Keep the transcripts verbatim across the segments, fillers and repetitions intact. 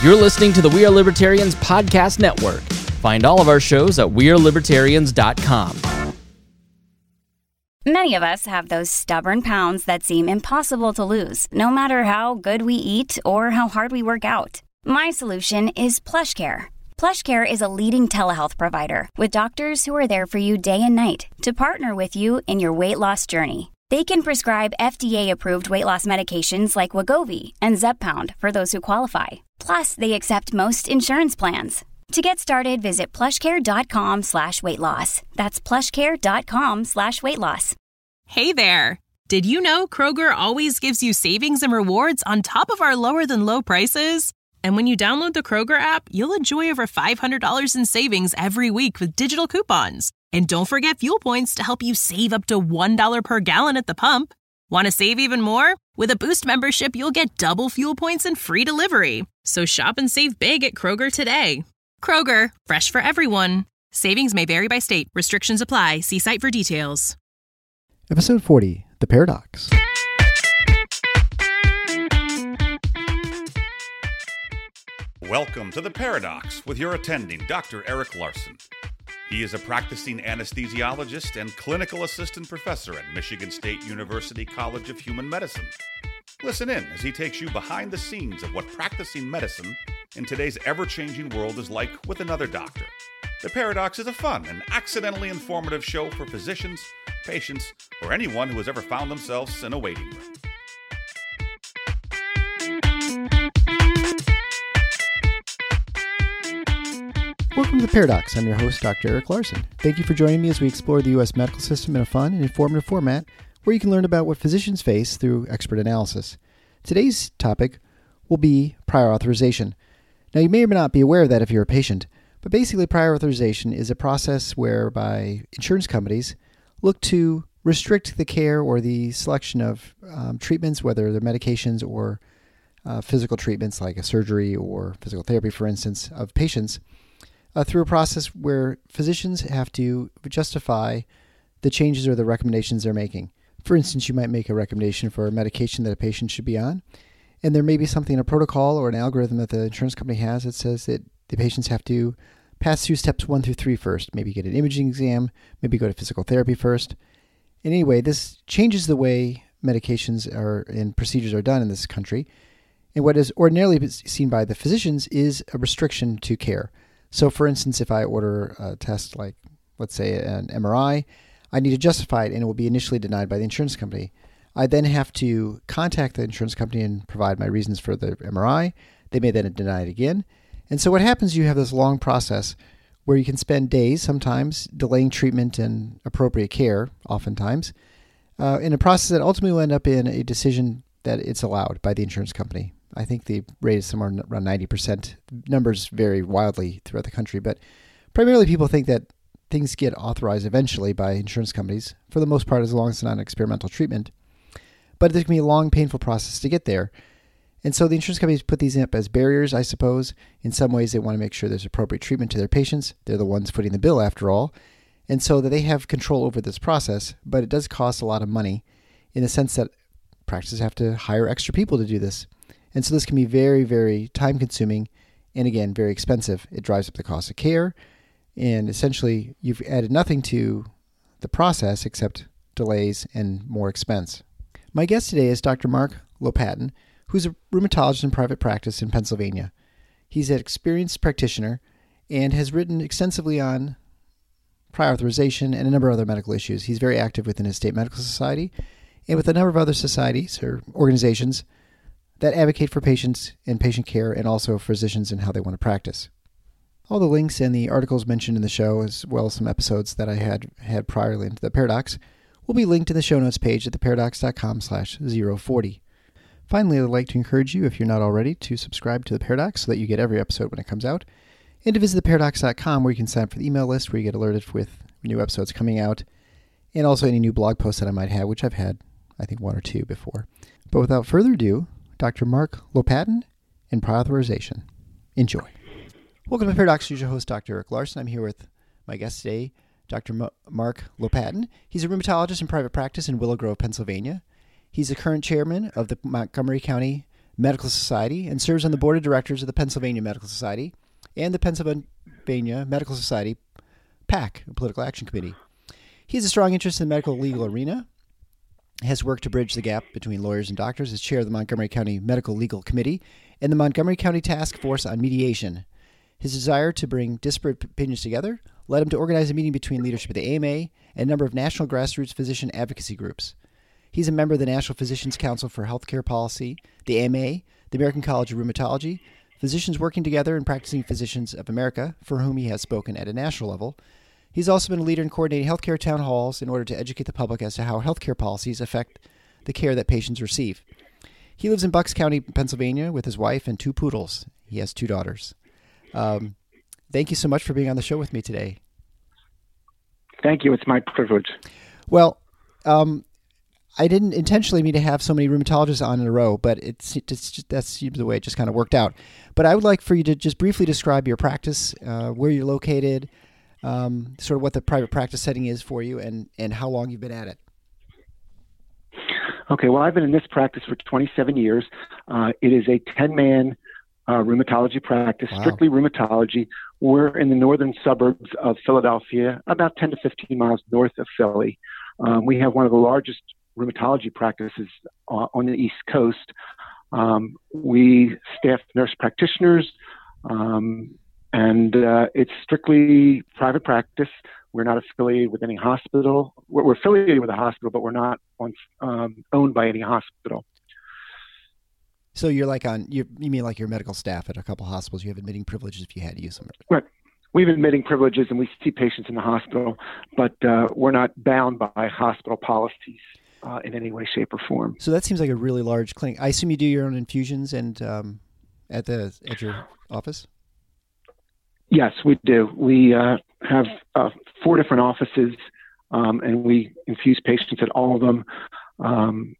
You're listening to the We Are Libertarians Podcast Network. Find all of our shows at we are libertarians dot com. Many of us have those stubborn pounds that seem impossible to lose, no matter how good we eat or how hard we work out. My solution is PlushCare. PlushCare is a leading telehealth provider with doctors who are there for you day and night to partner with you in your weight loss journey. They can prescribe F D A-approved weight loss medications like Wegovy and Zepbound for those who qualify. Plus, they accept most insurance plans. To get started, visit plushcare.com slash weight loss. That's plushcare.com slash weight loss. Hey there. Did you know Kroger always gives you savings and rewards on top of our lower than low prices? And when you download the Kroger app, you'll enjoy over five hundred dollars in savings every week with digital coupons. And don't forget fuel points to help you save up to one dollar per gallon at the pump. Want to save even more? With a Boost membership, you'll get double fuel points and free delivery. So shop and save big at Kroger today. Kroger, fresh for everyone. Savings may vary by state. Restrictions apply. See site for details. Episode forty, The Paradox. Welcome to The Paradox with your attending, Doctor Eric Larson. He is a practicing anesthesiologist and clinical assistant professor at Michigan State University College of Human Medicine. Listen in as he takes you behind the scenes of what practicing medicine in today's ever-changing world is like with another doctor. The Paradox is a fun and accidentally informative show for physicians, patients, or anyone who has ever found themselves in a waiting room. Welcome to The Paradox. I'm your host, Doctor Eric Larson. Thank you for joining me as we explore the U S medical system in a fun and informative format where you can learn about what physicians face through expert analysis. Today's topic will be prior authorization. Now, you may or may not be aware of that if you're a patient, but basically prior authorization is a process whereby insurance companies look to restrict the care or the selection of um, treatments, whether they're medications or uh, physical treatments like a surgery or physical therapy, for instance, of patients uh, through a process where physicians have to justify the changes or the recommendations they're making. For instance, you might make a recommendation for a medication that a patient should be on, and there may be something in a protocol or an algorithm that the insurance company has that says that the patients have to pass through steps one through three first, maybe get an imaging exam, maybe go to physical therapy first. And anyway, this changes the way medications are and procedures are done in this country. And what is ordinarily seen by the physicians is a restriction to care. So for instance, if I order a test like, let's say, an M R I, I need to justify it and it will be initially denied by the insurance company. I then have to contact the insurance company and provide my reasons for the M R I. They may then deny it again. And so what happens, you have this long process where you can spend days, sometimes delaying treatment and appropriate care, oftentimes, uh, in a process that ultimately will end up in a decision that it's allowed by the insurance company. I think the rate is somewhere around ninety percent. Numbers vary wildly throughout the country, but primarily people think that things get authorized eventually by insurance companies, for the most part, as long as it's not an experimental treatment. But there can be a long, painful process to get there. And so the insurance companies put these up as barriers, I suppose. In some ways, they want to make sure there's appropriate treatment to their patients. They're the ones footing the bill, after all. And so that they have control over this process, but it does cost a lot of money in the sense that practices have to hire extra people to do this. And so this can be very, very time-consuming and, again, very expensive. It drives up the cost of care. And essentially, you've added nothing to the process except delays and more expense. My guest today is Doctor Mark Lopatin, who's a rheumatologist in private practice in Pennsylvania. He's an experienced practitioner and has written extensively on prior authorization and a number of other medical issues. He's very active within his state medical society and with a number of other societies or organizations that advocate for patients and patient care and also physicians and how they want to practice. All the links and the articles mentioned in the show, as well as some episodes that I had had priorly into the Paradox, will be linked in the show notes page at theparadox.com slash 040. Finally, I'd like to encourage you, if you're not already, to subscribe to The Paradox so that you get every episode when it comes out, and to visit the paradox dot com where you can sign up for the email list where you get alerted with new episodes coming out, and also any new blog posts that I might have, which I've had, I think, one or two before. But without further ado, Doctor Mark Lopatin and prior authorization. Enjoy. Welcome to Paradox. I'm your host, Doctor Eric Larson. I'm here with my guest today, Doctor M- Mark Lopatin. He's a rheumatologist in private practice in Willow Grove, Pennsylvania. He's the current chairman of the Montgomery County Medical Society and serves on the board of directors of the Pennsylvania Medical Society and the Pennsylvania Medical Society PAC, Political Action Committee. He has a strong interest in the medical legal arena, has worked to bridge the gap between lawyers and doctors as chair of the Montgomery County Medical Legal Committee and the Montgomery County Task Force on Mediation. His desire to bring disparate opinions together led him to organize a meeting between leadership of the A M A and a number of national grassroots physician advocacy groups. He's a member of the National Physicians Council for Healthcare Policy, the A M A, the American College of Rheumatology, Physicians Working Together and Practicing Physicians of America, for whom he has spoken at a national level. He's also been a leader in coordinating healthcare town halls in order to educate the public as to how healthcare policies affect the care that patients receive. He lives in Bucks County, Pennsylvania, with his wife and two poodles. He has two daughters. Um, thank you so much for being on the show with me today. Thank you. It's my privilege. Well, um, I didn't intentionally mean to have so many rheumatologists on in a row, but it's, it's just, that seems the way it just kind of worked out. But I would like for you to just briefly describe your practice, uh, where you're located, um, sort of what the private practice setting is for you, and, and how long you've been at it. Okay, well, I've been in this practice for twenty-seven years. Uh, it is a ten-man uh, rheumatology practice, Wow. strictly rheumatology. We're in the northern suburbs of Philadelphia, about ten to fifteen miles north of Philly. Um, we have one of the largest rheumatology practices uh, on the East Coast. Um, we staff nurse practitioners, um, and uh, it's strictly private practice. We're not affiliated with any hospital. We're, we're affiliated with a hospital, but we're not on, um, owned by any hospital. So you're like on, you, you mean like your medical staff at a couple hospitals, you have admitting privileges if you had to use them. Right. We have admitting privileges and we see patients in the hospital, but uh, we're not bound by hospital policies uh, in any way, shape, or form. So that seems like a really large clinic. I assume you do your own infusions and um, at the at your office? Yes, we do. We uh, have uh, four different offices, um, and we infuse patients at all of them. Um,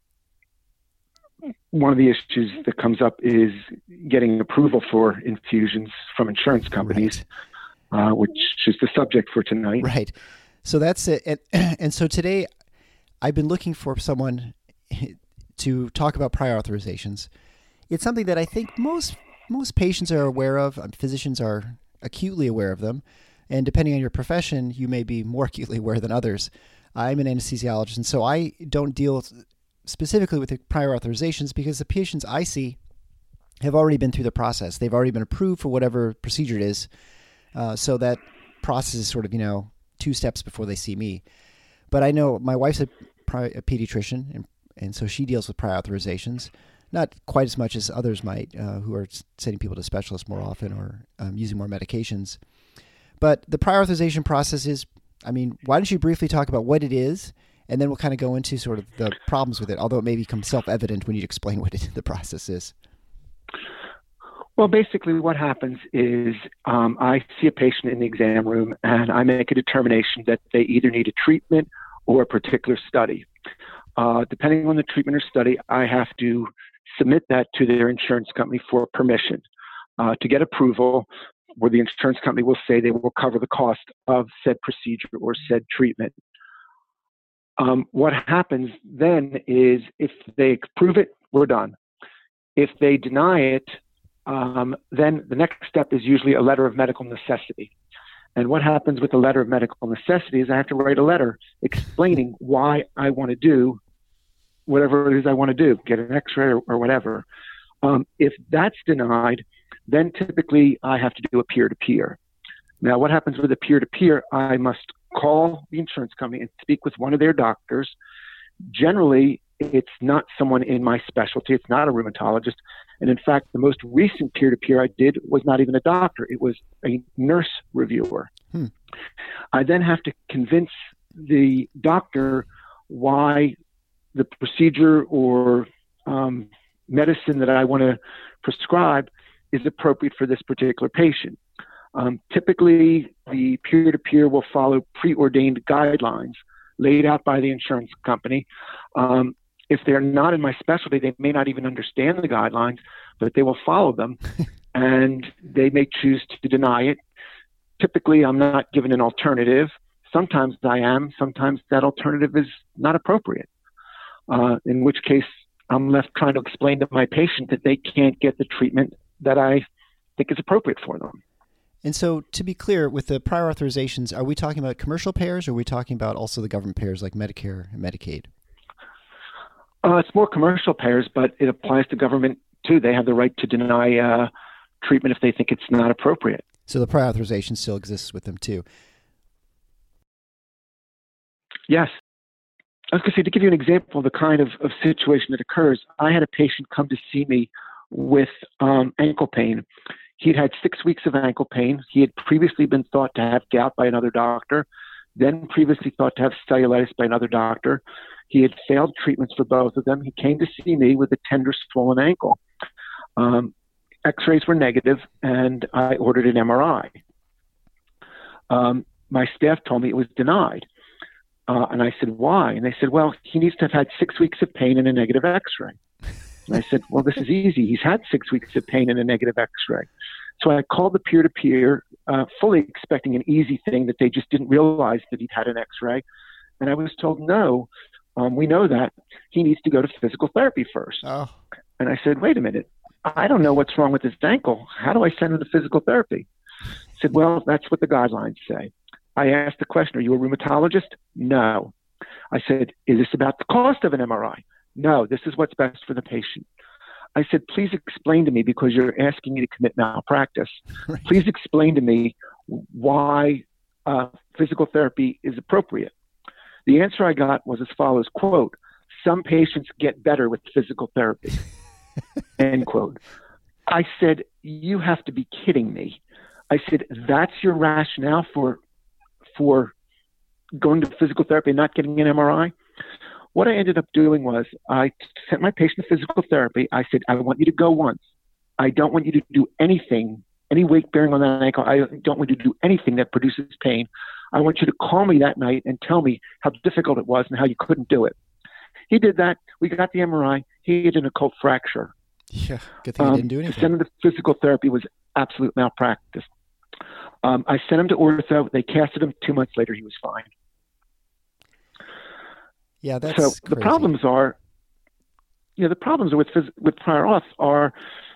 one of the issues that comes up is getting approval for infusions from insurance companies, right. uh, which is the subject for tonight. Right. So that's it. And, and so today I've been looking for someone to talk about prior authorizations. It's something that I think most most patients are aware of. Physicians are acutely aware of them. And depending on your profession, you may be more acutely aware than others. I'm an anesthesiologist, and so I don't deal specifically with the prior authorizations because the patients I see have already been through the process. They've already been approved for whatever procedure it is. Uh, so that process is sort of, you know, two steps before they see me. But I know my wife's a, a pediatrician, and, and so she deals with prior authorizations. Not quite as much as others might, uh, who are sending people to specialists more often or um, using more medications. But the prior authorization process is, I mean, why don't you briefly talk about what it is, and then we'll kind of go into sort of the problems with it, although it may become self-evident when you explain what it, the process is. Well, basically what happens is um, I see a patient in the exam room, and I make a determination that they either need a treatment or a particular study. Uh, depending on the treatment or study, I have to submit that to their insurance company for permission uh, to get approval, where the insurance company will say they will cover the cost of said procedure or said treatment. Um, what happens then is if they approve it, we're done. If they deny it, um, then the next step is usually a letter of medical necessity. And what happens with the letter of medical necessity is I have to write a letter explaining why I want to do whatever it is I want to do, get an x-ray or, or whatever. Um, if that's denied, then typically I have to do a peer-to-peer. Now, what happens with a peer-to-peer? I must call the insurance company and speak with one of their doctors. Generally, it's not someone in my specialty. It's not a rheumatologist. And in fact, the most recent peer-to-peer I did was not even a doctor. It was a nurse reviewer. Hmm. I then have to convince the doctor why the procedure or um, medicine that I want to prescribe is appropriate for this particular patient. Um, typically, the peer-to-peer will follow preordained guidelines laid out by the insurance company. Um, if they're not in my specialty, they may not even understand the guidelines, but they will follow them, and they may choose to deny it. Typically, I'm not given an alternative. Sometimes I am. Sometimes that alternative is not appropriate, uh, in which case I'm left trying to explain to my patient that they can't get the treatment that I think is appropriate for them. And so, to be clear, with the prior authorizations, are we talking about commercial payers, or are we talking about also the government payers like Medicare and Medicaid? Uh, it's more commercial payers, but it applies to government too. They have the right to deny uh, treatment if they think it's not appropriate. So the prior authorization still exists with them too. Yes. I was going to say, to give you an example of the kind of, of situation that occurs, I had a patient come to see me with um, ankle pain. He had had six weeks of ankle pain. He had previously been thought to have gout by another doctor, then previously thought to have cellulitis by another doctor. He had failed treatments for both of them. He came to see me with a tender, swollen ankle. Um, X-rays were negative, and I ordered an M R I. Um, my staff told me it was denied. Uh, and I said, why? And they said, well, he needs to have had six weeks of pain and a negative X-ray. And I said, well, this is easy. He's had six weeks of pain and a negative X-ray. So I called the peer-to-peer, uh, fully expecting an easy thing that they just didn't realize that he'd had an X-ray. And I was told, no, um, we know that. He needs to go to physical therapy first. Oh. And I said, wait a minute. I don't know what's wrong with his ankle. How do I send him to physical therapy? I said, well, that's what the guidelines say. I asked the question, are you a rheumatologist? No. I said, is this about the cost of an M R I? No, this is what's best for the patient. I said, please explain to me, because you're asking me to commit malpractice. Right. Please explain to me why uh, physical therapy is appropriate. The answer I got was as follows, quote, some patients get better with physical therapy, end quote. I said, you have to be kidding me. I said, that's your rationale for for going to physical therapy and not getting an M R I? What I ended up doing was I sent my patient to physical therapy. I said, I want you to go once. I don't want you to do anything, any weight bearing on that ankle. I don't want you to do anything that produces pain. I want you to call me that night and tell me how difficult it was and how you couldn't do it. He did that. We got the M R I. He had an occult fracture. Yeah, good thing um, I didn't do anything. To send him to physical therapy was absolute malpractice. Um, I sent him to ortho. They casted him. Two months later, he was fine. Yeah, that's so crazy. the problems are, you know, the problems with with prior auth are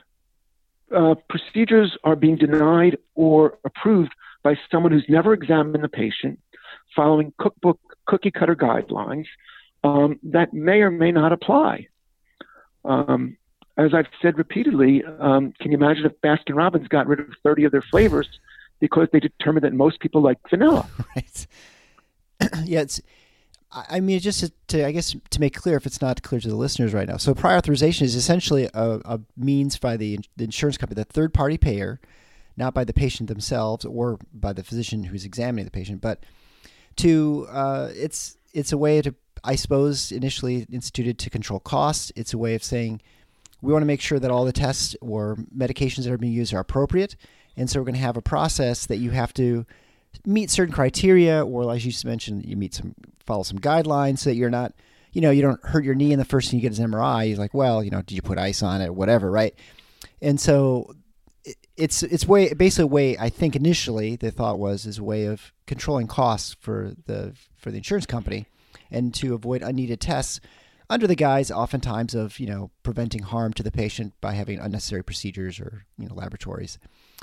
uh, procedures are being denied or approved by someone who's never examined the patient, following cookbook cookie cutter guidelines um, that may or may not apply. Um, as I've said repeatedly, um, can you imagine if Baskin-Robbins got rid of thirty of their flavors because they determined that most people like vanilla? Right. Yeah, it's. I mean, just to, to, I guess, to make clear, if it's not clear to the listeners right now. So prior authorization is essentially a, a means by the, the insurance company, the third-party payer, not by the patient themselves or by the physician who's examining the patient, but to uh, it's it's a way to, I suppose, initially instituted to control costs. It's a way of saying we want to make sure that all the tests or medications that are being used are appropriate, and so we're going to have a process that you have to meet certain criteria, or as you just mentioned, you meet some follow some guidelines so that you're not, you know, you don't hurt your knee and the first thing you get is an M R I. You're like, well, you know, did you put ice on it or whatever, right? And so it's it's way basically a way, I think initially the thought was is a way of controlling costs for the for the insurance company and to avoid unneeded tests under the guise oftentimes of, you know, preventing harm to the patient by having unnecessary procedures or, you know, laboratories.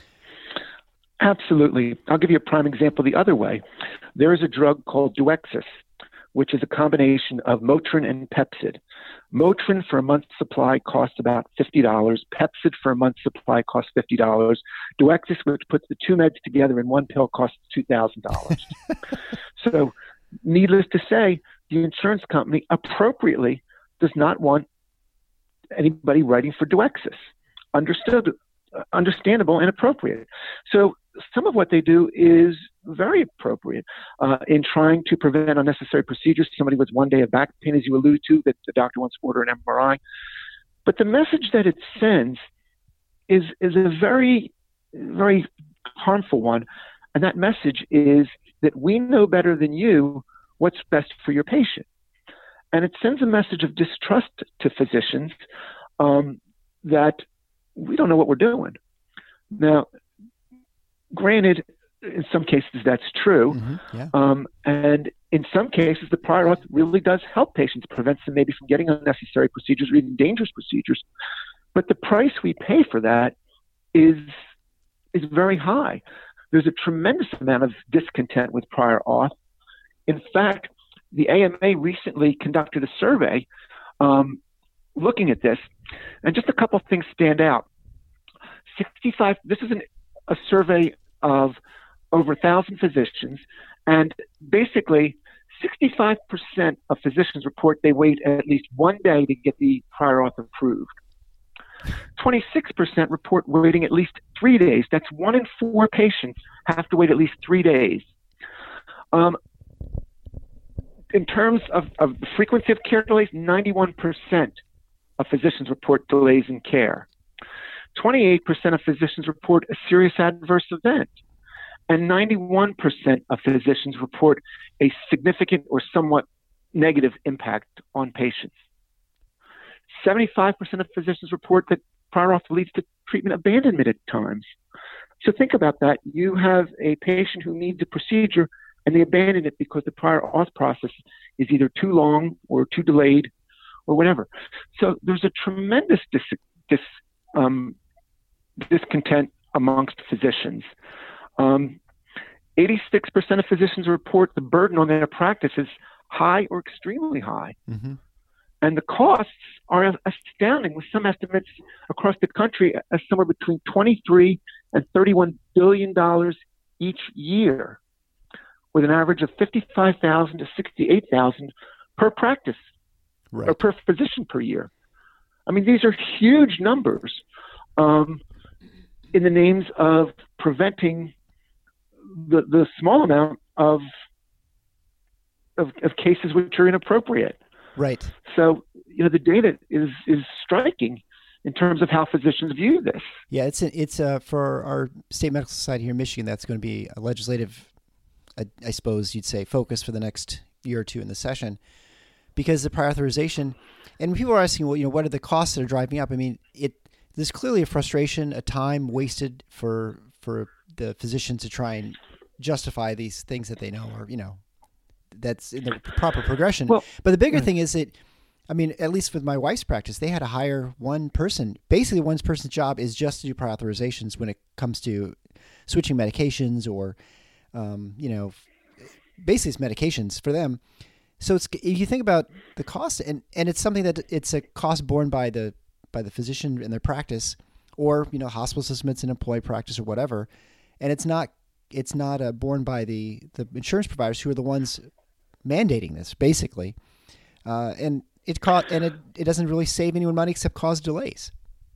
Absolutely. I'll give you a prime example the other way. There is a drug called Duexis, which is a combination of Motrin and Pepcid. Motrin for a month's supply costs about fifty dollars. Pepcid for a month's supply costs fifty dollars. Duexis, which puts the two meds together in one pill, costs two thousand dollars. So needless to say, the insurance company appropriately does not want anybody writing for Duexis. Understood, understandable and appropriate. So some of what they do is very appropriate uh, in trying to prevent unnecessary procedures. Somebody with one day of back pain, as you allude to, that the doctor wants to order an M R I. But the message that it sends is is a very, very harmful one. And that message is that we know better than you what's best for your patient. And it sends a message of distrust to physicians um, that we don't know what we're doing. Now, granted, in some cases that's true. Mm-hmm. Yeah. Um, and in some cases, the prior auth really does help patients, prevents them maybe from getting unnecessary procedures or even dangerous procedures. But the price we pay for that is is very high. There's a tremendous amount of discontent with prior auth. In fact, the A M A recently conducted a survey um, looking at this, and just a couple of things stand out. sixty-five, this is an, a survey of over one thousand physicians, and basically sixty-five percent of physicians report they wait at least one day to get the prior auth approved. twenty-six percent report waiting at least three days. That's one in four patients have to wait at least three days. Um, in terms of, of the frequency of care delays, ninety-one percent of physicians report delays in care. twenty-eight percent of physicians report a serious adverse event. And ninety-one percent of physicians report a significant or somewhat negative impact on patients. seventy-five percent of physicians report that prior auth leads to treatment abandonment at times. So think about that. You have a patient who needs a procedure and they abandon it because the prior auth process is either too long or too delayed or whatever. So there's a tremendous dis, dis, um, discontent amongst physicians. Um, eighty-six percent of physicians report the burden on their practice is high or extremely high. Mm-hmm. And the costs are astounding, with some estimates across the country as somewhere between twenty-three and thirty-one billion dollars each year, with an average of fifty-five thousand to sixty-eight thousand per practice, right, or per physician per year. I mean, these are huge numbers um, in the names of preventing the, the small amount of, of of cases which are inappropriate. Right. So, you know, the data is is striking in terms of how physicians view this. Yeah, it's a, it's a, for our state medical society here in Michigan, that's going to be a legislative, I, I suppose you'd say, focus for the next year or two in the session, because the prior authorization, and when people are asking, well, you know, what are the costs that are driving up? I mean, it there's clearly a frustration, a time wasted for for the physician to try and justify these things that they know are, you know, that's in the proper progression. Well, but the bigger right. thing is that, I mean, at least with my wife's practice, they had to hire one person. Basically, one person's job is just to do prior authorizations when it comes to switching medications or, um, you know, basically it's medications for them. So it's, if you think about the cost, and, and it's something that it's a cost borne by the by the physician in their practice, or, you know, hospital system, it's an employee practice or whatever, and it's not it's not uh, borne by the the insurance providers who are the ones mandating this, basically, uh, and it co- and it, it doesn't really save anyone money except cause delays.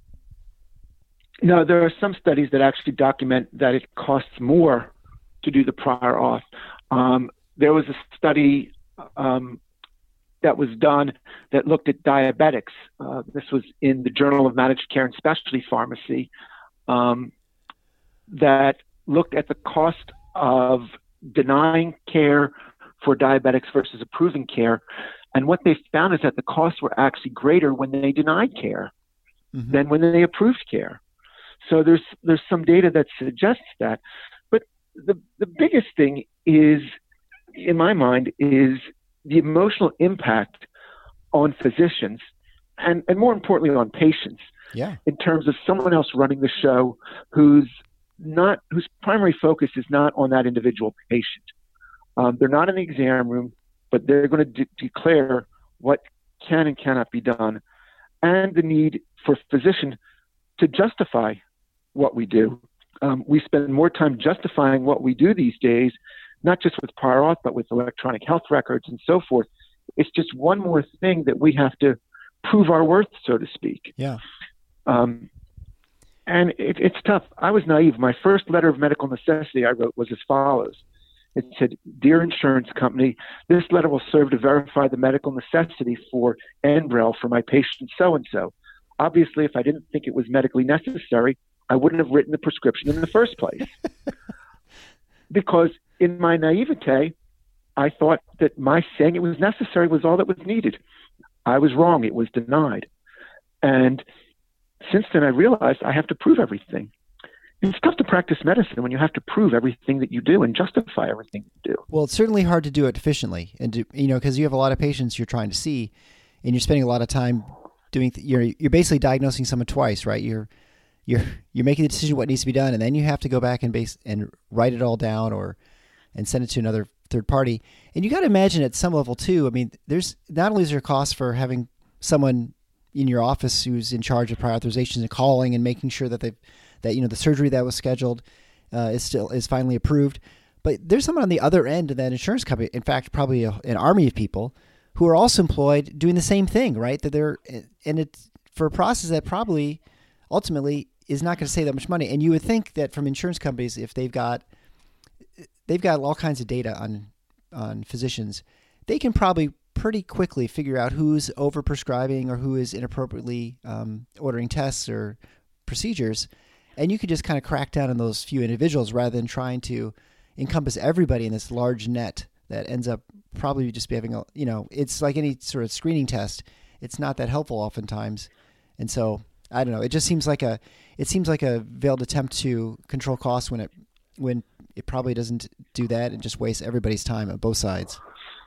No, there are some studies that actually document that it costs more to do the prior auth. Um, there was a study um, that was done that looked at diabetics. Uh, this was in the Journal of Managed Care and Specialty Pharmacy, um, that looked at the cost of denying care for diabetics versus approving care. And what they found is that the costs were actually greater when they denied care mm-hmm. than when they approved care. So there's there's some data that suggests that. But the, the biggest thing is, in my mind, is the emotional impact on physicians and, and more importantly on patients. Yeah. In terms of someone else running the show who's not whose primary focus is not on that individual patient. Um, they're not in the exam room, but they're going to de- declare what can and cannot be done, and the need for a physician to justify what we do. Um, we spend more time justifying what we do these days, not just with prior auth, but with electronic health records and so forth. It's just one more thing that we have to prove our worth, so to speak. Yeah. Um, and it, it's tough. I was naive. My first letter of medical necessity I wrote was as follows. It said, "Dear insurance company, this letter will serve to verify the medical necessity for Enbrel for my patient so-and-so. Obviously, if I didn't think it was medically necessary, I wouldn't have written the prescription in the first place." Because in my naivete, I thought that my saying it was necessary was all that was needed. I was wrong. It was denied. And since then, I realized I have to prove everything. it's tough to practice medicine when you have to prove everything that you do and justify everything you do. Well, it's certainly hard to do it efficiently, and do, you know, because you have a lot of patients you're trying to see, and you're spending a lot of time doing. Th- you're you're basically diagnosing someone twice, right? You're you're you're making the decision what needs to be done, and then you have to go back and base and write it all down, or and send it to another third party. And you got to imagine at some level too. I mean, there's not only is there a cost for having someone in your office who's in charge of prior authorizations and calling and making sure that they that you know the surgery that was scheduled uh, is still is finally approved. But there's someone on the other end of that insurance company, in fact, probably a, an army of people who are also employed doing the same thing, right? That they're and it's for a process that probably ultimately is not going to save that much money. And you would think that from insurance companies, if they've got they've got all kinds of data on on physicians, they can probably pretty quickly figure out who's overprescribing or who is inappropriately um, ordering tests or procedures. And you could just kind of crack down on those few individuals rather than trying to encompass everybody in this large net that ends up probably just be having a, you know, it's like any sort of screening test. It's not that helpful oftentimes. And so, I don't know, it just seems like a, it seems like a veiled attempt to control costs when it, when it probably doesn't do that and just wastes everybody's time on both sides.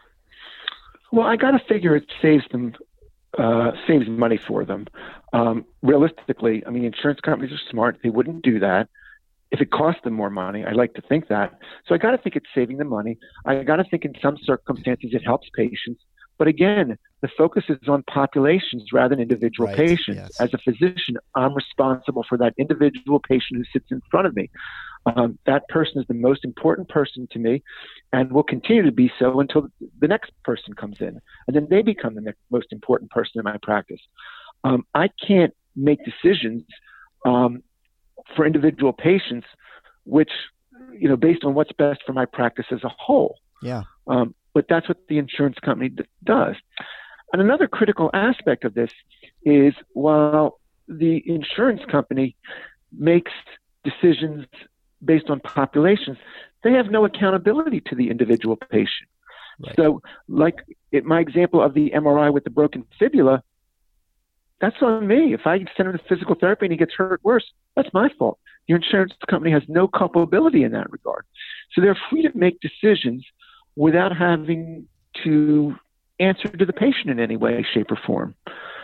Well, I got to figure it saves them, uh, saves money for them. Um, realistically, I mean, insurance companies are smart. They wouldn't do that if it cost them more money. I like to think that. So I got to think it's saving them money. I got to think in some circumstances it helps patients. But again, the focus is on populations rather than individual Right, patients. yes. As a physician, I'm responsible for that individual patient who sits in front of me. Um, that person is the most important person to me and will continue to be so until the next person comes in. And then they become the next most important person in my practice. Um, I can't make decisions um, for individual patients, which, you know, based on what's best for my practice as a whole. Yeah. Um, but that's what the insurance company d- does. And another critical aspect of this is while the insurance company makes decisions based on populations, they have no accountability to the individual patient. Right. So like it, my example of the M R I with the broken fibula, that's on me. If I send him to physical therapy and he gets hurt worse, that's my fault. Your insurance company has no culpability in that regard. So they're free to make decisions without having to answer to the patient in any way, shape, or form.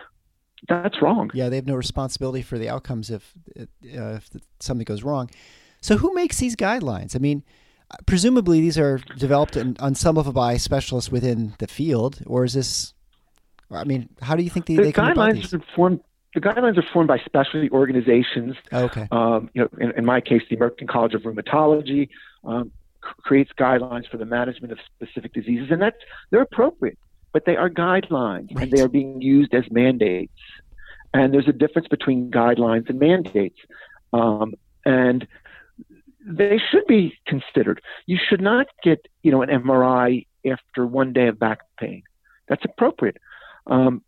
That's wrong. Yeah, they have no responsibility for the outcomes if uh, if something goes wrong. So who makes these guidelines? I mean, presumably these are developed in, on some level by specialists within the field, or is this? I mean, how do you think they, The they come about guidelines these? are formed. The guidelines are formed by specialty organizations. Oh, okay. Um, you know, in, in my case, the American College of Rheumatology um, c- creates guidelines for the management of specific diseases, and that's they're appropriate, but they are guidelines, Right. and they are being used as mandates. And there's a difference between guidelines and mandates, um, and they should be considered. You should not get, you know, an M R I after one day of back pain. That's appropriate. Um,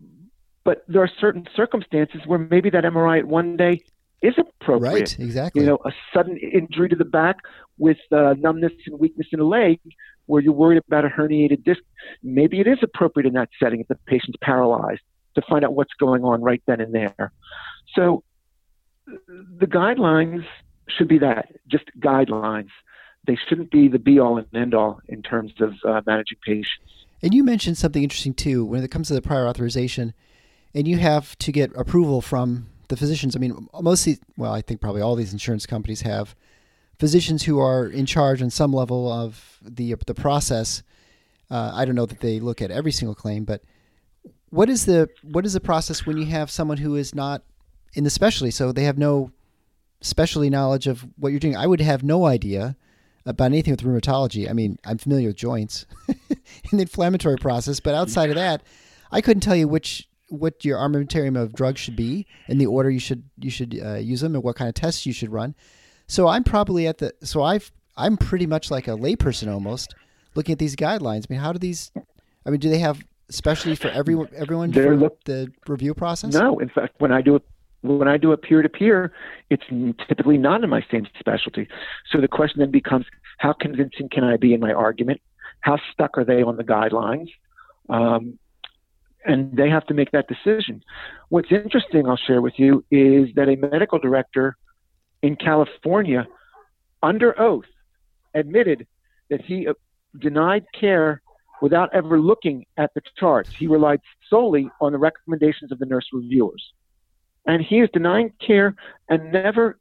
but there are certain circumstances where maybe that M R I at one day is appropriate. Right, exactly. You know, a sudden injury to the back with uh, numbness and weakness in the leg where you're worried about a herniated disc. Maybe it is appropriate in that setting if the patient's paralyzed to find out what's going on right then and there. So the guidelines should be that, just guidelines. They shouldn't be the be-all and end-all in terms of uh, managing patients. And you mentioned something interesting too when it comes to the prior authorization, and you have to get approval from the physicians. I mean, mostly, well, I think probably all these insurance companies have physicians who are in charge on some level of the the process. Uh, I don't know that they look at every single claim, but what is the what is the process when you have someone who is not in the specialty, so they have no specialty knowledge of what you're doing? I would have no idea about anything with rheumatology. I mean, I'm familiar with joints and the inflammatory process, but outside of that, I couldn't tell you which what your armamentarium of drugs should be and the order you should you should uh, use them and what kind of tests you should run. So I'm probably at the so I've I'm pretty much like a layperson almost looking at these guidelines. I mean, how do these? I mean, do they have specialty for everyone everyone They're for look- the review process? No, in fact, when I do it, when I do a peer-to-peer, it's typically not in my same specialty. So the question then becomes, how convincing can I be in my argument? How stuck are they on the guidelines? Um, and they have to make that decision. What's interesting, I'll share with you, is that a medical director in California, under oath, admitted that he uh, denied care without ever looking at the charts. He relied solely on the recommendations of the nurse reviewers. And he is denying care and never,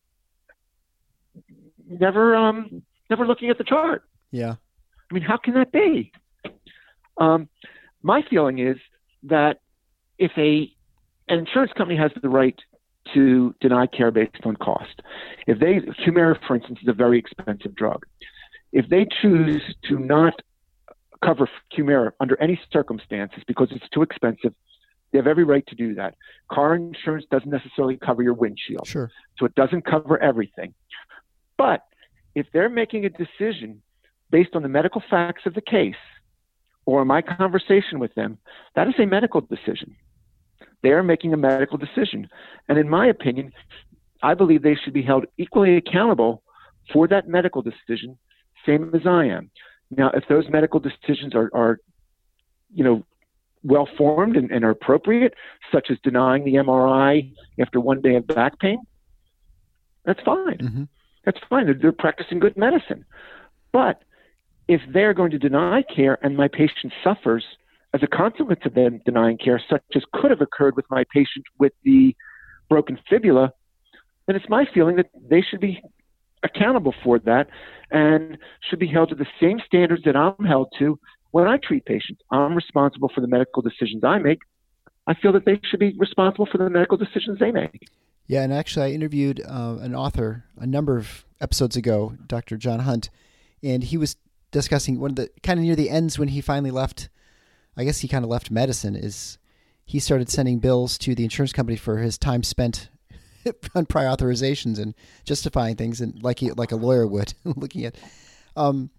never, um, never looking at the chart. Yeah. I mean, how can that be? Um, my feeling is that if a an insurance company has the right to deny care based on cost, if they, Humira, for instance, is a very expensive drug. If they choose to not cover Humira under any circumstances because it's too expensive, they have every right to do that. Car insurance doesn't necessarily cover your windshield. Sure. So it doesn't cover everything. But if they're making a decision based on the medical facts of the case or my conversation with them, that is a medical decision. They are making a medical decision. And in my opinion, I believe they should be held equally accountable for that medical decision, same as I am. Now, if those medical decisions are, are you know, well-formed and, and are appropriate, such as denying the M R I after one day of back pain, that's fine. Mm-hmm. That's fine. They're, they're practicing good medicine. But if they're going to deny care and my patient suffers as a consequence of them denying care, such as could have occurred with my patient with the broken fibula, then it's my feeling that they should be accountable for that and should be held to the same standards that I'm held to when I treat patients. I'm responsible for the medical decisions I make. I feel that they should be responsible for the medical decisions they make. Yeah, and actually I interviewed uh, an author a number of episodes ago, Doctor John Hunt, and he was discussing one of the kind of near the ends when he finally left, I guess he kind of left medicine, is he started sending bills to the insurance company for his time spent on prior authorizations and justifying things, and like he, like a lawyer would, looking at. Um,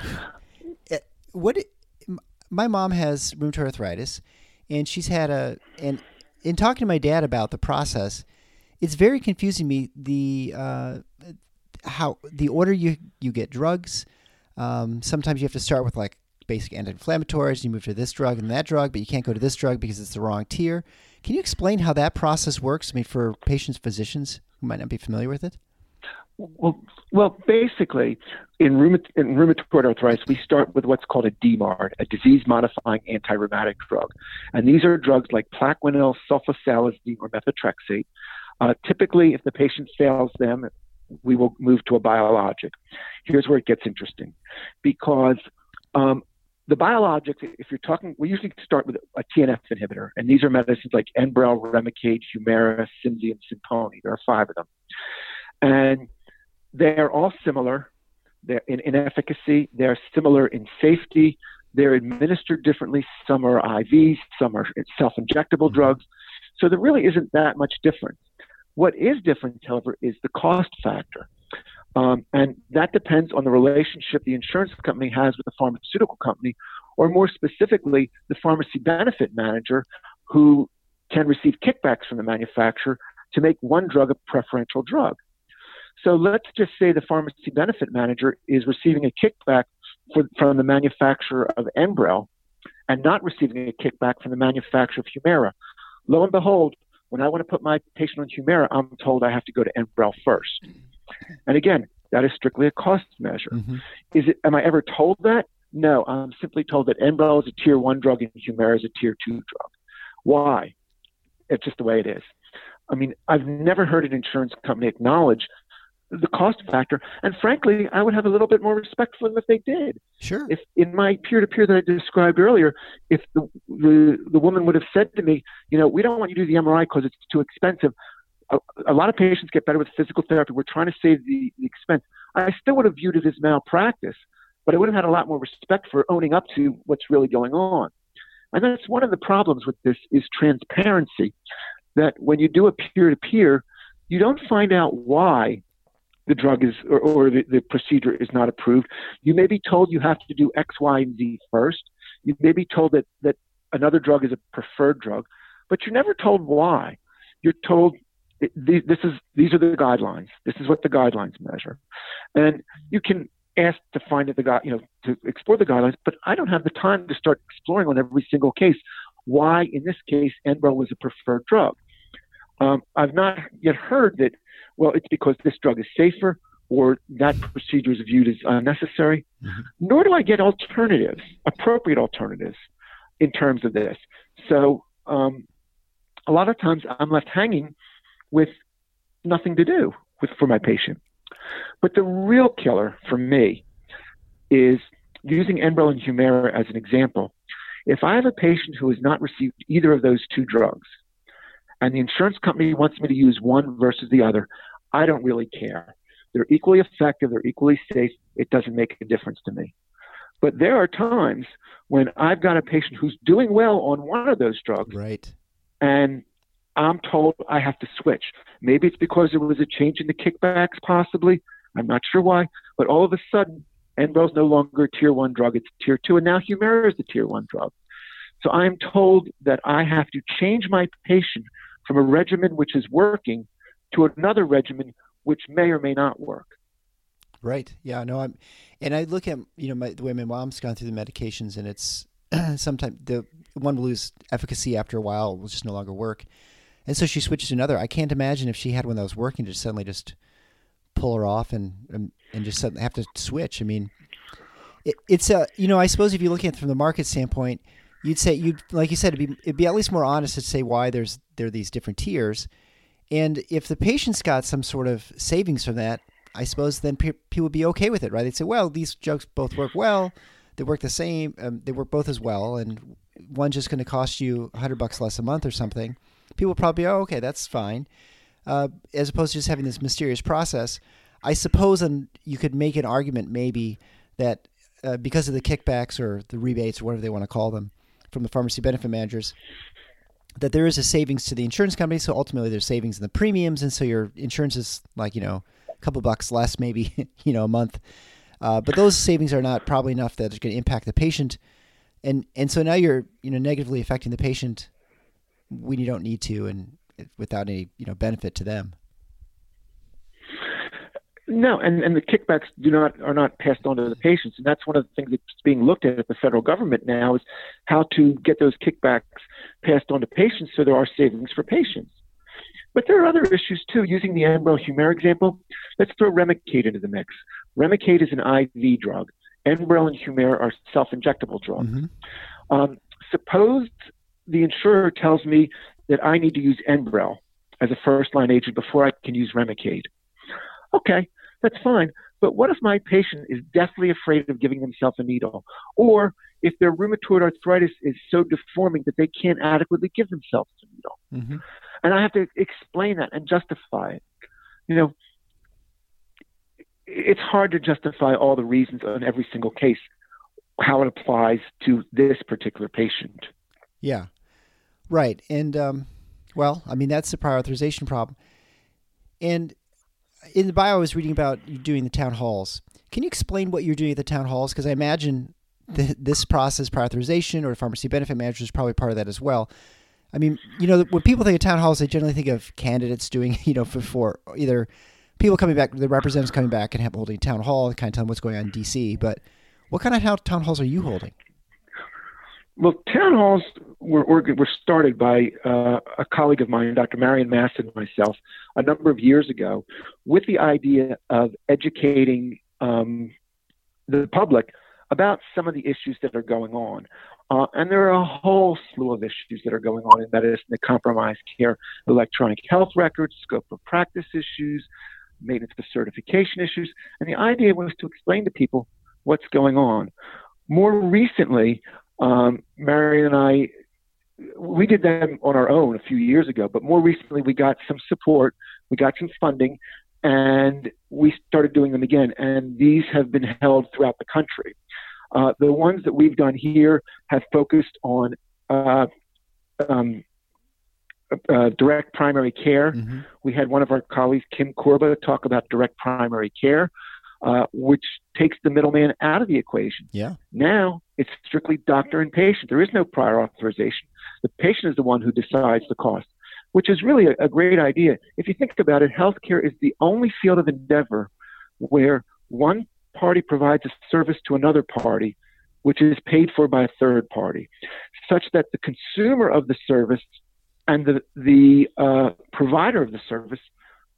what my mom has rheumatoid arthritis, and she's had a and in talking to my dad about the process, it's very confusing me the uh, how the order you you get drugs. Um, sometimes you have to start with like basic anti-inflammatories, you move to this drug and that drug, but you can't go to this drug because it's the wrong tier. Can you explain how that process works? I mean, for patients, physicians who might not be familiar with it? Well, well, basically, in, rheuma- in rheumatoid arthritis, we start with what's called a D MARD, a disease-modifying anti-rheumatic drug. And these are drugs like Plaquenil, sulfasalazine, or methotrexate. Uh, typically, if the patient fails them, we will move to a biologic. Here's where it gets interesting. Because um, the biologics, if you're talking, we usually start with a T N F inhibitor. And these are medicines like Enbrel, Remicade, Humira, Cimzia, and Simponi. There are five of them. And they're all similar. They're in, in efficacy. They're similar in safety. They're administered differently. Some are I Vs, some are self-injectable drugs. So there really isn't that much difference. What is different, however, is the cost factor. Um, and that depends on the relationship the insurance company has with the pharmaceutical company, or more specifically, the pharmacy benefit manager, who can receive kickbacks from the manufacturer to make one drug a preferential drug. So let's just say the pharmacy benefit manager is receiving a kickback for, from the manufacturer of Enbrel and not receiving a kickback from the manufacturer of Humira. Lo and behold, when I want to put my patient on Humira, I'm told I have to go to Enbrel first. And again, that is strictly a cost measure. Mm-hmm. Is it? Am I ever told that? No, I'm simply told that Enbrel is a tier one drug and Humira is a tier two drug. Why? It's just the way it is. I mean, I've never heard an insurance company acknowledge the cost factor. And frankly, I would have a little bit more respect for them if they did. Sure. If in my peer-to-peer that I described earlier, if the, the, the woman would have said to me, you know, we don't want you to do the M R I because it's too expensive. A, a lot of patients get better with physical therapy. We're trying to save the, the expense. I still would have viewed it as malpractice, but I would have had a lot more respect for owning up to what's really going on. And that's one of the problems with this is transparency, that when you do a peer-to-peer, you don't find out why the drug is, or, or the, the procedure is not approved. You may be told you have to do X, Y, and Z first. You may be told that, that another drug is a preferred drug, but you're never told why. You're told this is, these are the guidelines. This is what the guidelines measure. And you can ask to find the guide, you know, to explore the guidelines, but I don't have the time to start exploring on every single case why, in this case, Enbrel was a preferred drug. Um, I've not yet heard that well, it's because this drug is safer or that procedure is viewed as unnecessary. Mm-hmm. Nor do I get alternatives, appropriate alternatives in terms of this. So um, a lot of times I'm left hanging with nothing to do with for my patient. But the real killer for me is using Enbrel and Humira as an example. If I have a patient who has not received either of those two drugs, and the insurance company wants me to use one versus the other, I don't really care. They're equally effective, they're equally safe, it doesn't make a difference to me. But there are times when I've got a patient who's doing well on one of those drugs, right, and I'm told I have to switch. Maybe it's because there was a change in the kickbacks, possibly. I'm not sure why. But all of a sudden, Enbrel's no longer a tier one drug, it's tier two, and now Humira is the tier one drug. So I'm told that I have to change my patient from a regimen which is working to another regimen which may or may not work. Right. Yeah. No. I'm, and I look at you know my, the way my mom's gone through the medications, and it's sometimes the one will lose efficacy after a while; it will just no longer work, and so she switches to another. I can't imagine if she had one that was working to suddenly just pull her off and and, and just suddenly have to switch. I mean, it, it's a you know I suppose if you look at it from the market standpoint, you'd say you'd like you said it'd be it'd be at least more honest to say why there's there are these different tiers, and if the patient's got some sort of savings from that, I suppose then pe- people would be okay with it, right? They'd say, well, these drugs both work well. They work the same. Um, they work both as well. And one's just going to cost you a hundred bucks less a month or something. People probably, oh, okay, that's fine. Uh, as opposed to just having this mysterious process. I suppose um, you could make an argument maybe that uh, because of the kickbacks or the rebates or whatever they want to call them from the pharmacy benefit managers, that there is a savings to the insurance company. So ultimately there's savings in the premiums. And so your insurance is like, you know, a couple bucks less, maybe, you know, a month. Uh, but those savings are not probably enough that it's going to impact the patient. And and so now you're, you know, negatively affecting the patient when you don't need to and without any, you know, benefit to them. No, and, and the kickbacks do not are not passed on to the patients. And that's one of the things that's being looked at at the federal government now is how to get those kickbacks passed on to patients so there are savings for patients. But there are other issues too. Using the Enbrel Humira example, let's throw Remicade into the mix. Remicade is an I V drug. Enbrel and Humira are self-injectable drugs. Mm-hmm. Um, suppose the insurer tells me that I need to use Enbrel as a first-line agent before I can use Remicade. Okay, that's fine. But what if my patient is deathly afraid of giving themselves a needle? Or if their rheumatoid arthritis is so deforming that they can't adequately give themselves a needle? Mm-hmm. And I have to explain that and justify it. You know, it's hard to justify all the reasons on every single case, how it applies to this particular patient. Yeah, right. And, um, well, I mean, that's the prior authorization problem. And in the bio, I was reading about you doing the town halls. Can you explain what you're doing at the town halls? Because I imagine the, this process, prior authorization or pharmacy benefit manager is probably part of that as well. I mean, you know, when people think of town halls, they generally think of candidates doing, you know, for, for either people coming back, the representatives coming back and holding a town hall, kind of telling what's going on in D C. But what kind of town halls are you holding? Well, town halls were, were, were started by uh, a colleague of mine, Doctor Marion Mass, and myself a number of years ago with the idea of educating um, the public about some of the issues that are going on. Uh, and there are a whole slew of issues that are going on in medicine, the compromised care, electronic health records, scope of practice issues, maintenance of certification issues. And the idea was to explain to people what's going on. More recently, um, Marion and I, we did that on our own a few years ago, but more recently we got some support, we got some funding, and we started doing them again. And these have been held throughout the country. Uh, the ones that we've done here have focused on uh, um, uh, direct primary care. Mm-hmm. We had one of our colleagues, Kim Korba, talk about direct primary care, uh, which takes the middleman out of the equation. Yeah. Now it's strictly doctor and patient. There is no prior authorization. The patient is the one who decides the cost, which is really a, a great idea. If you think about it, healthcare is the only field of endeavor where one party provides a service to another party, which is paid for by a third party, such that the consumer of the service and the, the uh, provider of the service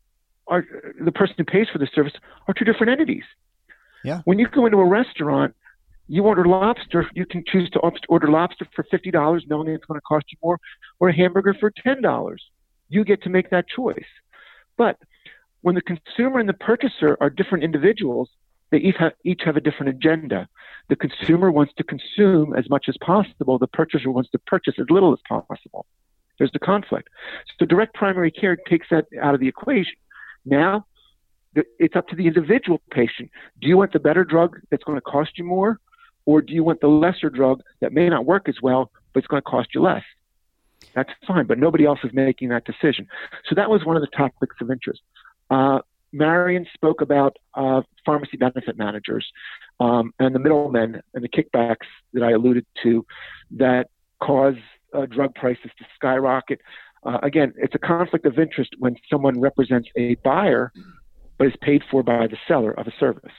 are the person who pays for the service are two different entities. Yeah. When you go into a restaurant, you order lobster, you can choose to order lobster for fifty dollars knowing it's going to cost you more, or a hamburger for ten dollars. You get to make that choice. But when the consumer and the purchaser are different individuals, they each have, each have a different agenda. The consumer wants to consume as much as possible. The purchaser wants to purchase as little as possible. There's the conflict. So direct primary care takes that out of the equation. Now, it's up to the individual patient. Do you want the better drug that's going to cost you more? Or do you want the lesser drug that may not work as well, but it's going to cost you less? That's fine, but nobody else is making that decision. So that was one of the topics of interest. Uh, Marion spoke about uh, pharmacy benefit managers um, and the middlemen and the kickbacks that I alluded to that cause uh, drug prices to skyrocket. Uh, again, it's a conflict of interest when someone represents a buyer but is paid for by the seller of a service.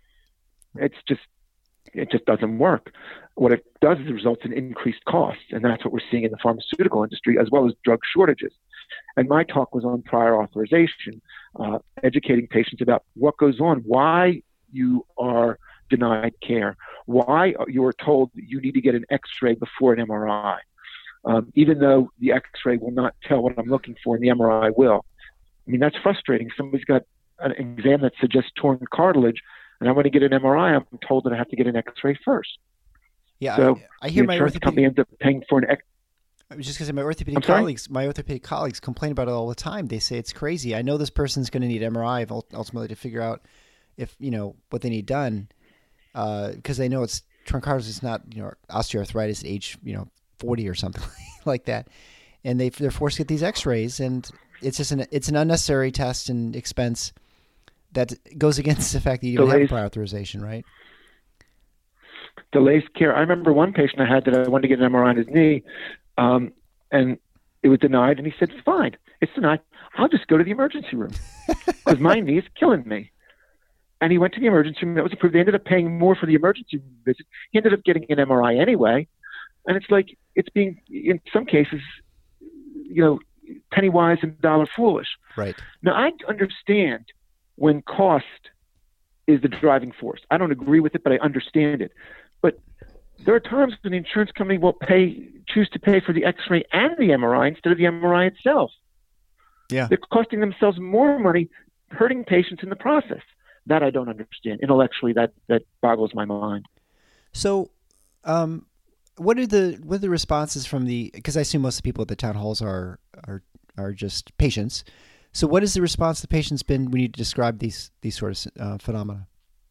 It's just, it just doesn't work. What it does is it results in increased costs, and that's what we're seeing in the pharmaceutical industry as well as drug shortages. And my talk was on prior authorization, uh, educating patients about what goes on, why you are denied care, why you are told that you need to get an X-ray before an M R I, um, even though the X-ray will not tell what I'm looking for and the M R I will. I mean, that's frustrating. Somebody's got an exam that suggests torn cartilage, and I want to get an M R I. I'm told that I have to get an X-ray first. Yeah, so I, I hear the my insurance orthopedic company ends up paying for an X. I was just going to say, my orthopedic I'm colleagues, my orthopedic colleagues complain about it all the time. They say it's crazy. I know this person's going to need M R I ultimately to figure out if, you know, what they need done, because uh, they know it's torn cartilage. It's not, you know, osteoarthritis at age, you know, forty or something like that, and they they're forced to get these X-rays, and it's just an it's an unnecessary test and expense that goes against the fact that you even have prior authorization, right? Delays care. I remember one patient I had that I wanted to get an M R I on his knee, um, and it was denied. And he said, "Fine, it's denied. I'll just go to the emergency room because my knee is killing me." And he went to the emergency room. That was approved. They ended up paying more for the emergency room visit. He ended up getting an M R I anyway. And it's like it's being, in some cases, you know, penny wise and dollar foolish. Right. Now, I understand when cost is the driving force. I don't agree with it, but I understand it. But there are times when the insurance company will pay, choose to pay for the X-ray and the M R I instead of the M R I itself. Yeah. They're costing themselves more money, hurting patients in the process. That I don't understand. Intellectually, that, that boggles my mind. So, um, what are the what are the responses from the? Because I assume most of the people at the town halls are are are just patients. So, what is the response the patients been when you describe these these sort of uh, phenomena?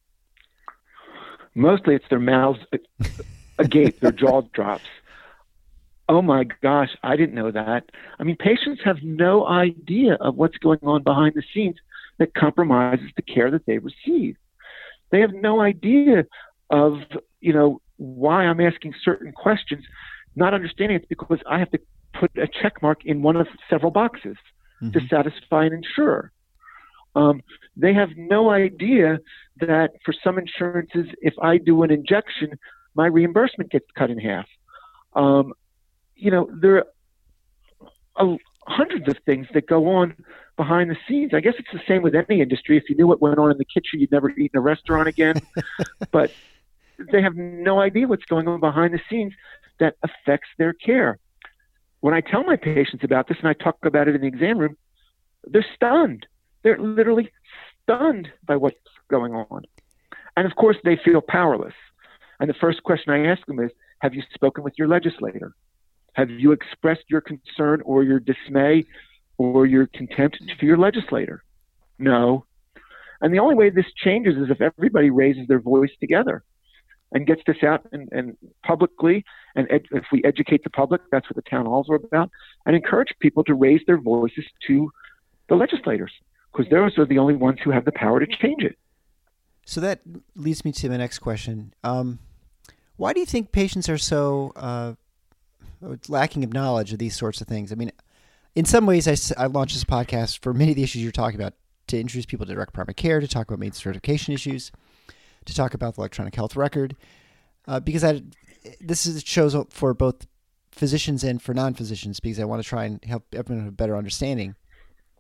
Mostly, it's their mouths agape, their jaw drops. Oh my gosh, I didn't know that. I mean, patients have no idea of what's going on behind the scenes that compromises the care that they receive. They have no idea of, you know, why I'm asking certain questions, not understanding it's because I have to put a check mark in one of several boxes mm-hmm. to satisfy an insurer. Um, they have no idea that for some insurances, if I do an injection, my reimbursement gets cut in half. Um, you know, there are hundreds of things that go on behind the scenes. I guess it's the same with any industry. If you knew what went on in the kitchen, you'd never eat in a restaurant again. But they have no idea what's going on behind the scenes that affects their care. When I tell my patients about this and I talk about it in the exam room, they're stunned. They're literally stunned by what's going on. And of course, they feel powerless. And the first question I ask them is, have you spoken with your legislator? Have you expressed your concern or your dismay or your contempt to your legislator? No. And the only way this changes is if everybody raises their voice together and gets this out and, and publicly, and ed- if we educate the public, that's what the town halls are about, and encourage people to raise their voices to the legislators, because those are the only ones who have the power to change it. So that leads me to my next question. Um, why do you think patients are so uh, lacking of knowledge of these sorts of things? I mean, in some ways, I, I launched this podcast for many of the issues you're talking about, to introduce people to direct primary care, to talk about MAID certification issues, to talk about the electronic health record, uh, because I, this is shows for both physicians and for non-physicians, because I want to try and help everyone have a better understanding.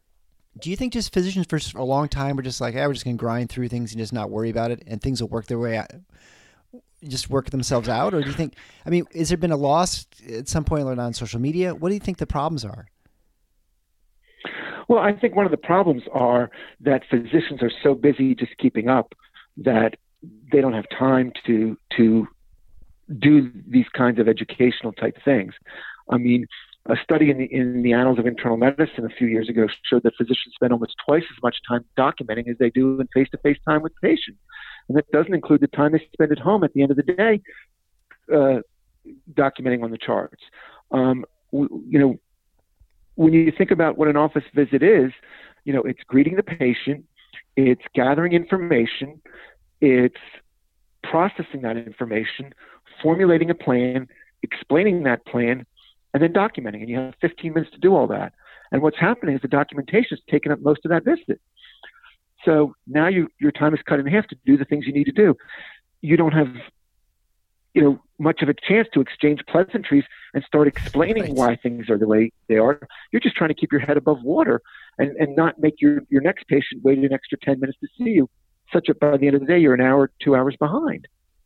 Do you think just physicians for a long time were just like, hey, we're just going to grind through things and just not worry about it, and things will work their way out, just work themselves out? Or do you think, I mean, has there been a loss at some point on social media? What do you think the problems are? Well, I think one of the problems are that physicians are so busy just keeping up that they don't have time to to do these kinds of educational type things. I mean, a study in the, in the Annals of Internal Medicine a few years ago showed that physicians spend almost twice as much time documenting as they do in face-to-face time with patients. And that doesn't include the time they spend at home at the end of the day uh, documenting on the charts. Um, w- you know, when you think about what an office visit is, you know, it's greeting the patient, it's gathering information, it's processing that information, formulating a plan, explaining that plan, and then documenting. And you have fifteen minutes to do all that. And what's happening is the documentation is taking up most of that visit. So now you, your time is cut in half to do the things you need to do. You don't have, you know, much of a chance to exchange pleasantries and start explaining right. why things are the way they are. You're just trying to keep your head above water and, and not make your, your next patient wait an extra ten minutes to see you, such that by the end of the day, you're an hour, two hours behind.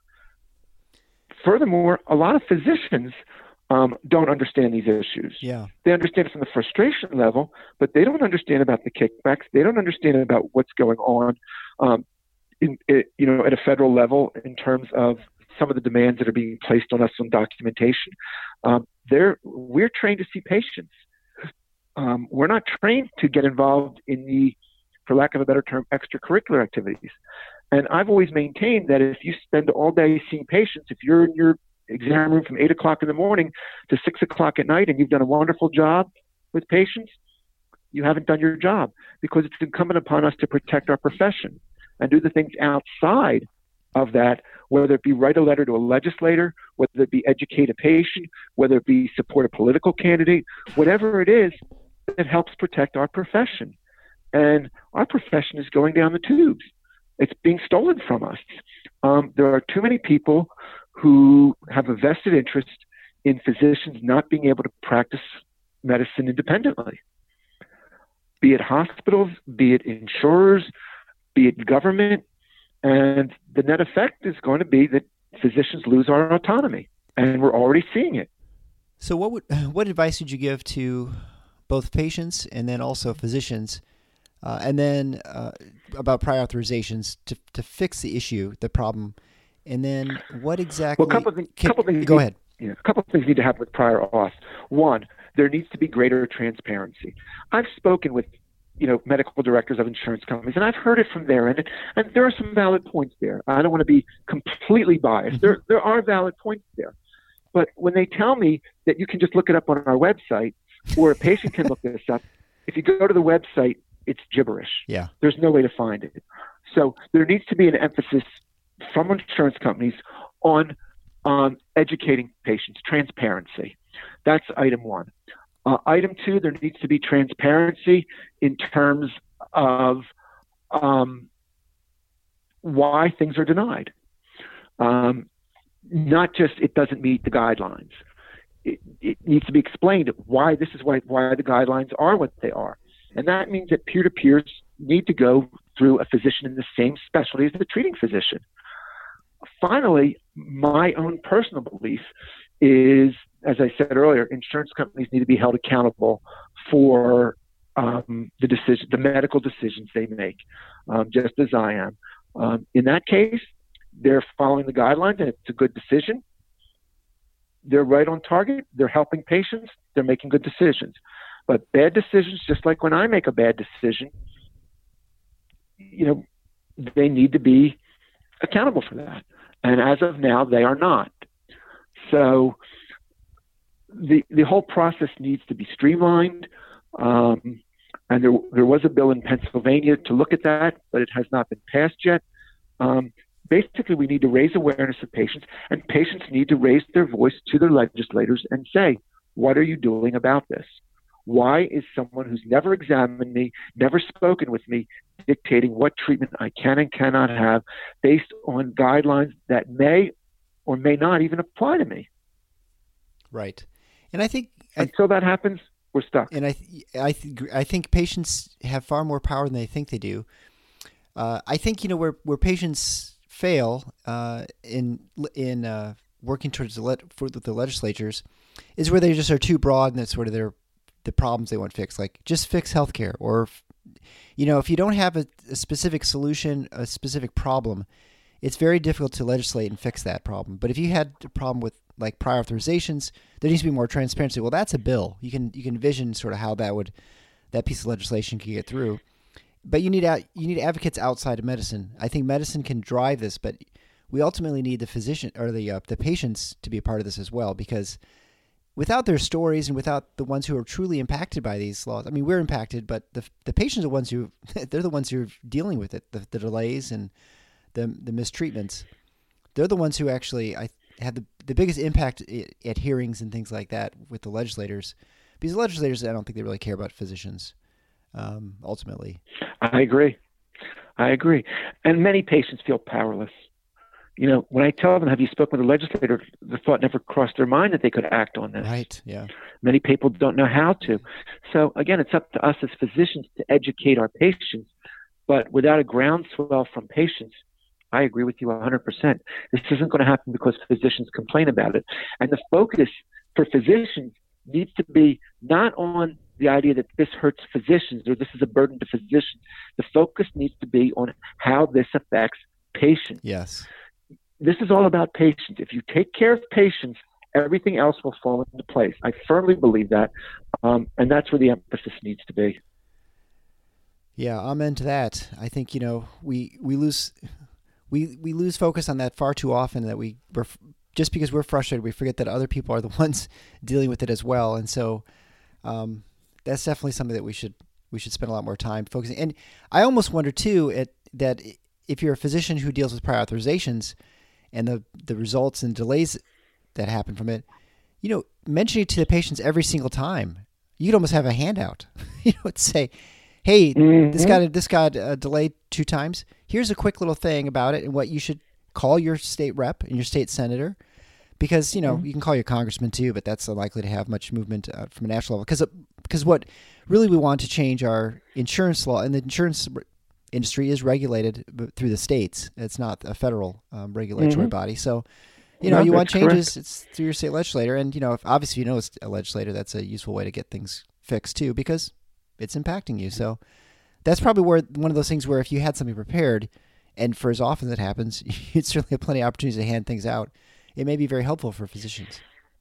Furthermore, a lot of physicians um, don't understand these issues. Yeah. They understand it from the frustration level, but they don't understand about the kickbacks. They don't understand about what's going on, um, in, it, you know, at a federal level in terms of some of the demands that are being placed on us on documentation. Um, they're, we're trained to see patients. Um, we're not trained to get involved in the, for lack of a better term, extracurricular activities. And I've always maintained that if you spend all day seeing patients, if you're in your exam room from eight o'clock in the morning to six o'clock at night and you've done a wonderful job with patients, you haven't done your job, because it's incumbent upon us to protect our profession and do the things outside of that, whether it be write a letter to a legislator, whether it be educate a patient, whether it be support a political candidate, whatever it is that helps protect our profession. And our profession is going down the tubes. It's being stolen from us. Um, there are too many people who have a vested interest in physicians not being able to practice medicine independently, be it hospitals, be it insurers, be it government. And the net effect is going to be that physicians lose our autonomy, and we're already seeing it. So what would, what advice would you give to both patients and then also physicians, uh, and then uh, about prior authorizations to, to fix the issue, the problem, and then what exactly... Well, a couple of things, can, couple of things go need, ahead. Yeah, a couple of things need to happen with prior auth. One, there needs to be greater transparency. I've spoken with you know, medical directors of insurance companies, and I've heard it from their end, and there are some valid points there. I don't want to be completely biased. There, there are valid points there. But when they tell me that you can just look it up on our website, or a patient can look this up, if you go to the website, it's gibberish. Yeah. There's no way to find it. So there needs to be an emphasis from insurance companies on um, educating patients, transparency. That's item one. Uh, item two, there needs to be transparency in terms of um, why things are denied. Um, not just it doesn't meet the guidelines. It, it needs to be explained why this is why, why the guidelines are what they are. And that means that peer-to-peers need to go through a physician in the same specialty as the treating physician. Finally, my own personal belief is, as I said earlier, insurance companies need to be held accountable for um, the decision, the medical decisions they make, um, just as I am. Um, in that case, they're following the guidelines, and it's a good decision. They're right on target. They're helping patients. They're making good decisions. But bad decisions, just like when I make a bad decision, you know, they need to be accountable for that. And as of now, they are not. So the the whole process needs to be streamlined. Um, and there there was a bill in Pennsylvania to look at that, but it has not been passed yet. Um, basically, we need to raise awareness of patients, and patients need to raise their voice to their legislators and say, what are you doing about this? Why is someone who's never examined me, never spoken with me, dictating what treatment I can and cannot have based on guidelines that may or may not even apply to me? Right. And I think... Until that happens, we're stuck. And I, th- I, th- I think patients have far more power than they think they do. Uh, I think, you know, where, where patients fail uh, in in uh, working towards the le- for the legislatures is where they just are too broad, and that's sort of their the problems they want fixed. Like, just fix healthcare, or, you know, if you don't have a, a specific solution, a specific problem, it's very difficult to legislate and fix that problem. But if you had a problem with like prior authorizations, there needs to be more transparency. Well, that's a bill. You can you can envision sort of how that would that piece of legislation could get through. But you need you need advocates outside of medicine. I think medicine can drive this, but we ultimately need the physician or the uh, the patients to be a part of this as well, because without their stories and without the ones who are truly impacted by these laws, I mean, we're impacted, but the the patients are the ones who they're the ones who are dealing with it, the, the delays and the the mistreatments. They're the ones who actually I have the the biggest impact at hearings and things like that with the legislators, because the legislators, I don't think they really care about physicians. Um, ultimately. I agree. I agree. And many patients feel powerless. You know, when I tell them, have you spoken with a legislator, the thought never crossed their mind that they could act on this. Right, yeah. Many people don't know how to. So again, it's up to us as physicians to educate our patients, but without a groundswell from patients, I agree with you one hundred percent. This isn't going to happen because physicians complain about it. And the focus for physicians needs to be not on the idea that this hurts physicians or this is a burden to physicians. The focus needs to be on how this affects patients. Yes. This is all about patients. If you take care of patients, everything else will fall into place. I firmly believe that. Um, and that's where the emphasis needs to be. Yeah, amen to that. I think, you know, we, we lose, we, we lose focus on that far too often, that we, we're, just because we're frustrated, we forget that other people are the ones dealing with it as well. And so, um, that's definitely something that we should we should spend a lot more time focusing. And I almost wonder too at, that if you're a physician who deals with prior authorizations and the the results and delays that happen from it, you know, mention it to the patients every single time. You could almost have a handout. You know, say, "Hey, mm-hmm. this got this got uh, delayed two times. Here's a quick little thing about it, and what you should call your state rep and your state senator." Because, you know, mm-hmm. you can call your congressman too, but that's unlikely to have much movement uh, from a national level. Because because what really we want to change our insurance law, and the insurance industry is regulated through the states. It's not a federal um, regulatory mm-hmm. body. So, you know, no, you want changes, correct. It's through your state legislator. And, you know, if obviously you know it's a legislator, that's a useful way to get things fixed too, because it's impacting you. So that's probably where one of those things where if you had something prepared, and for as often as it happens, you'd certainly have plenty of opportunities to hand things out. It may be very helpful for physicians.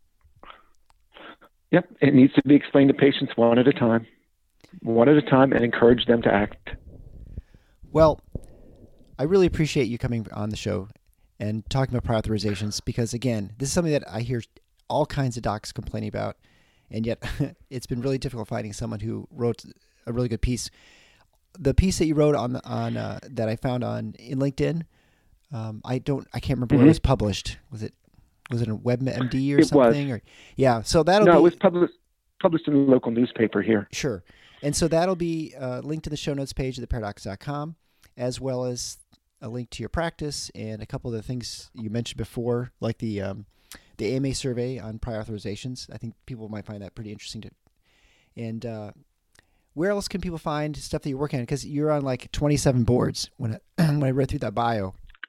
Yep. It needs to be explained to patients one at a time, one at a time, and encourage them to act. Well, I really appreciate you coming on the show and talking about prior authorizations, because, again, this is something that I hear all kinds of docs complaining about, and yet it's been really difficult finding someone who wrote a really good piece. The piece that you wrote on on uh, that I found on in LinkedIn, um, I don't, I can't remember mm-hmm. where it was published. Was it? Was it a WebMD or it something? Was. Or yeah, so that'll no, be... it was published published in the local newspaper here. Sure. And so that'll be uh, linked to the show notes page at the paradox dot com, as well as a link to your practice and a couple of the things you mentioned before, like the um, the A M A survey on prior authorizations. I think people might find that pretty interesting. To, and uh, where else can people find stuff that you're working on? Because you're on like twenty-seven boards when I, when I read through that bio.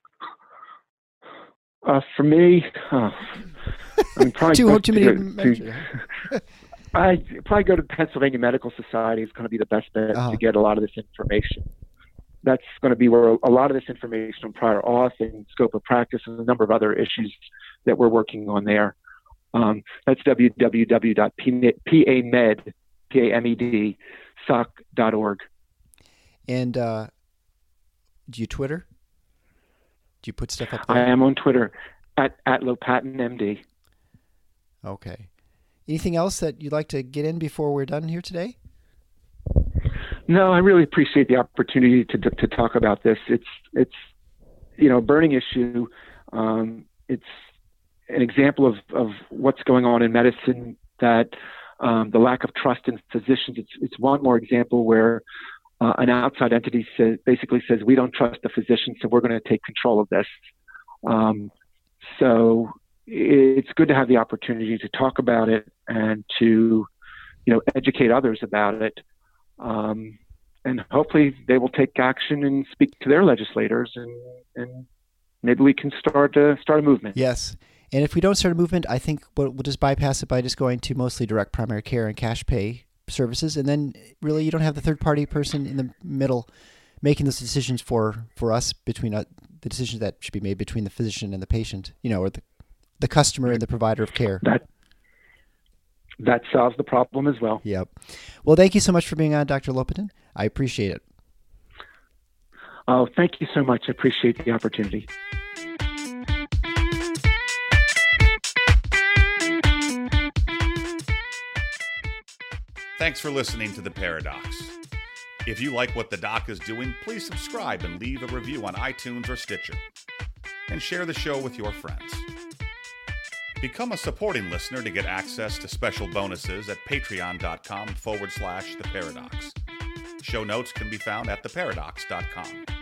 Uh, for me, oh, I mean, probably too, too many. To, to, I probably go to Pennsylvania Medical Society. It's going to be the best bet uh-huh. to get a lot of this information. That's going to be where a lot of this information on prior auth and scope of practice and a number of other issues that we're working on there. Um, that's w w w dot p a med soc dot org. And uh, do you Twitter? Do you put stuff up there? I am on Twitter at, at LopatinMD. Okay. Anything else that you'd like to get in before we're done here today? No, I really appreciate the opportunity to to talk about this. It's it's you know a burning issue. Um, it's an example of, of what's going on in medicine. That um, the lack of trust in physicians. It's it's one more example where uh, an outside entity says, basically says we don't trust the physician, so we're going to take control of this. Um, so it's good to have the opportunity to talk about it and to you know, educate others about it. Um, and hopefully they will take action and speak to their legislators, and, and maybe we can start a, start a movement. Yes. And if we don't start a movement, I think we'll, we'll just bypass it by just going to mostly direct primary care and cash pay services. And then really you don't have the third party person in the middle making those decisions for, for us between uh, the decisions that should be made between the physician and the patient, you know, or the, the customer and the provider of care. That that solves the problem as well. Yep. Well, thank you so much for being on, Doctor Lopatin. I appreciate it. Oh, thank you so much. I appreciate the opportunity. Thanks for listening to The Paradox. If you like what the doc is doing, please subscribe and leave a review on iTunes or Stitcher. And share the show with your friends. Become a supporting listener to get access to special bonuses at patreon.com forward slash The Paradox. Show notes can be found at the paradox dot com.